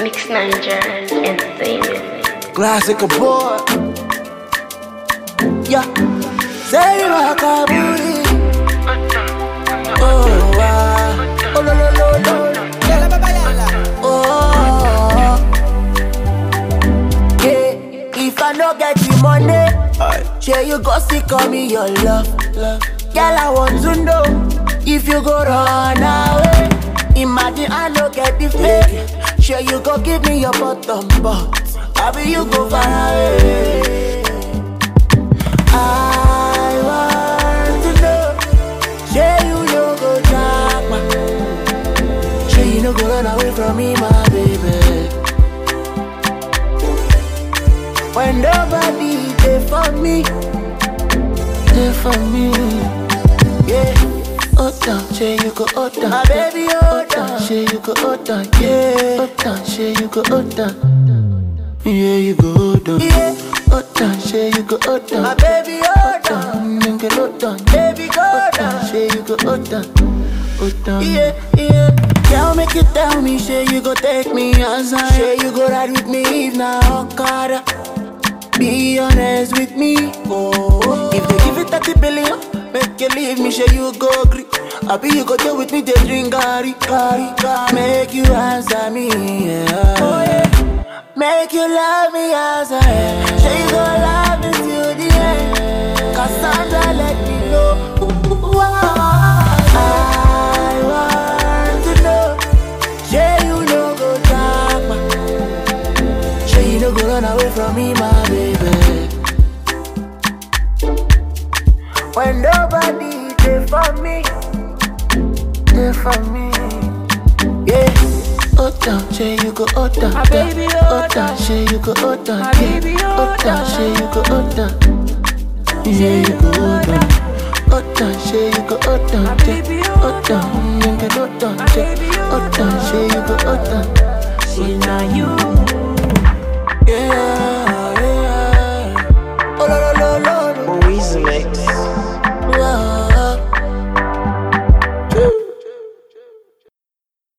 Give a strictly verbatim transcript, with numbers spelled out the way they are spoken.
Mix Niger Entertainment. Classic boy. Yeah. Say rock a booty. Oh, wow. Oh, lo, lo, lo, lo. Oh. Yeah. If I no get the money, sure you go see call me your love. Love. Girl, I want to know if you go run away. Imagine I no get the fake. Sure you go give me your bottom, but I be you go far away. I want to know, sure you no go drag me. Sure you no go run away from me, my baby. When nobody there for me, there for me, yeah. Hold down, say you go hold down. My baby, hold down, say you go hold down. Yeah, hold down, say you go hold down. Yeah, you go hold down. Yeah, hold down, say you go hold down. My baby, hold down, nigga, hold down. Baby, go down, say you go hold down. Hold down. Yeah, yeah. Girl, make you tell me, say you go take me outside. Say you go ride with me if not Okada. Be honest with me. Oh, if they give it thirty billion. Make you leave me, sure you go agree. I be you go there with me, they drink gari, gari, gari. Make you answer me, yeah. Oh, yeah. Make you love me as I am. Sure you go love me till the end. Cassandra, let me know. I want to know. Sure you no go drag me. Sure you no go run away from me, my baby. When nobody there for me, there for me, yeah. Hold down, say you go hold down. My baby, hold down, say you go hold down. My baby, hold down, say you go hold down. Yeah, you go hold down. Hold down, say you go hold down. My baby, hold down, nigga, hold down. My baby, hold down, say you go hold down. See now you